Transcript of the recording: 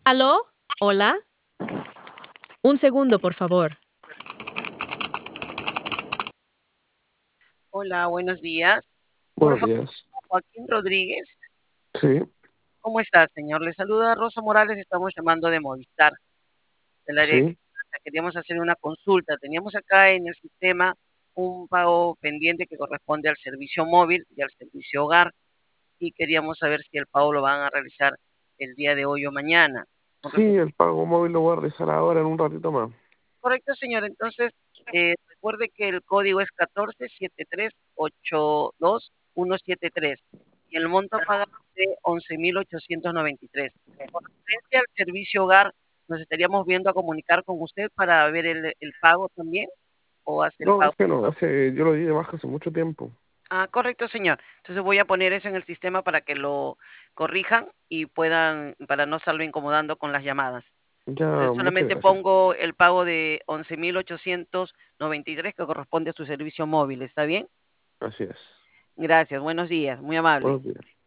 ¿Aló? ¿Hola? Un segundo, por favor. Hola, buenos días. Por Buenos favor, días. Joaquín Rodríguez. Sí, ¿Cómo está, señor? Le saluda Rosa Morales. Estamos llamando de Movistar, del área de sí. finanzas. Queríamos hacer una consulta. Teníamos acá en el sistema un pago pendiente que corresponde al servicio móvil y al servicio hogar y queríamos saber si el pago lo van a realizar el día de hoy o mañana. Con Sí, respecto. el pago móvil lo voy a realizar ahora en un ratito más. Correcto, señor. Entonces, recuerde que el código es 1473827173 y el monto a pagar es de 11.893. Con referencia al servicio hogar, nos estaríamos viendo a comunicar con usted para ver el pago también o hacer el No, pago. es que no, yo lo di de baja hace mucho tiempo. Ah, correcto, señor. Entonces voy a poner eso en el sistema para que lo corrijan y puedan, para no estarlo incomodando con las llamadas. Ya, Entonces muchas solamente gracias. pongo el pago de 11.893 que corresponde a su servicio móvil, ¿está bien? Así es. Gracias, buenos días, muy amable. Buenos días.